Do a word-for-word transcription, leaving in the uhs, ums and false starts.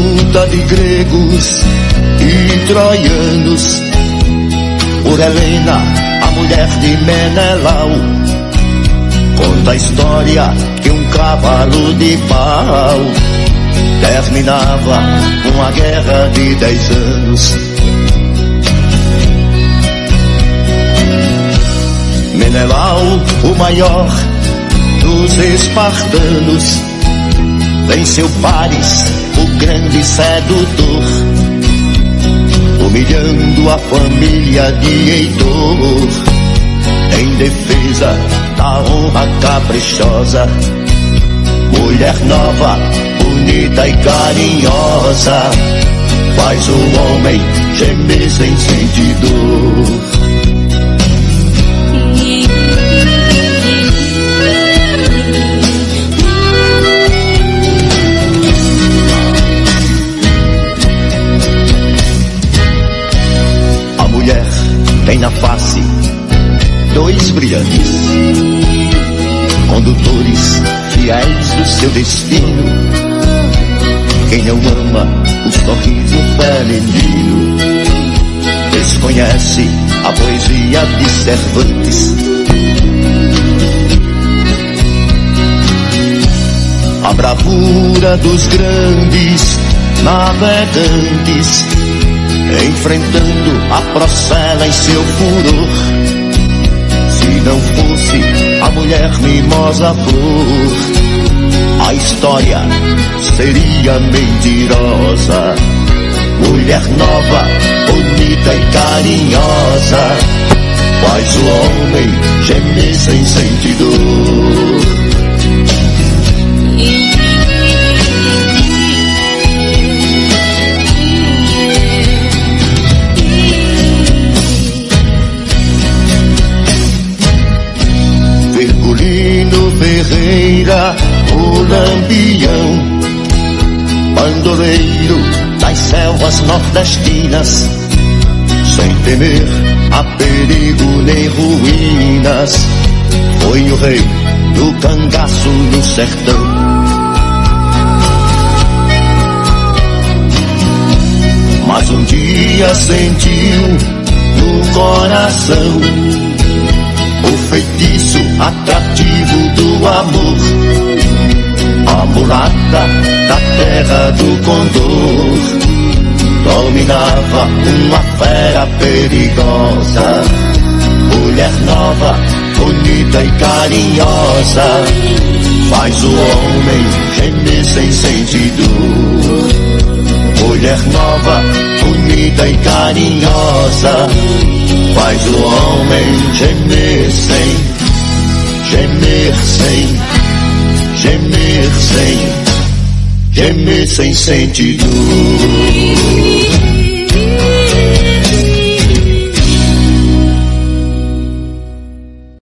luta de gregos e troianos, por Helena, a mulher de Menelau. Conta a história que um cavalo de pau terminava uma guerra de dez anos. Menelau, o maior dos espartanos, venceu Paris, o grande sedutor, humilhando a família de Heitor, em defesa da honra caprichosa. Mulher nova, bonita e carinhosa, faz o homem gemer sem sentir dor. Tem na face dois brilhantes condutores fiéis do seu destino. Quem não ama o sorriso feminino desconhece a poesia de Cervantes. A bravura dos grandes navegantes, enfrentando a procela em seu furor. Se não fosse a mulher mimosa flor, a história seria mentirosa. Mulher nova, bonita e carinhosa, faz o homem gemer sem sentir dor. Virgulino Ferreira, o Lampião, bandoleiro das selvas nordestinas, sem temer a perigo nem ruínas, foi o rei do cangaço no sertão. Mas um dia sentiu no coração o feitiço atrativo do amor. A mulata da terra do Condor dominava uma fera perigosa. Mulher nova, bonita e carinhosa, faz o homem gemer sem sentir dor. Mulher nova, bonita e carinhosa, faz o homem gemer sem, gemer sem, gemer sem, gemer sem sentir dor.